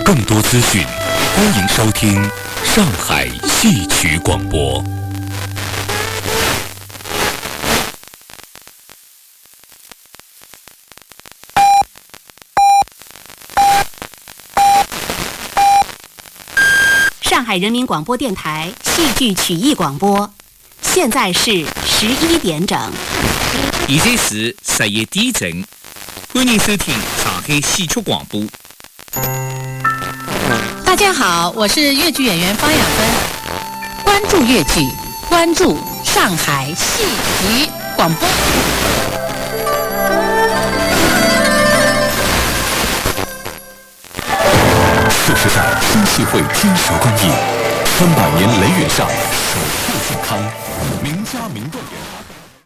更多资讯，欢迎收听上海戏曲广播。 上海人民广播电台戏剧曲艺广播，现在是11点整。 现在是11点整，欢迎收听上海戏曲广播。 大家好，我是粤剧演员方雅芬。关注粤剧，关注上海戏曲广播。 40代新戏会天蛇公益，300年雷允上，守护健康，名家名段。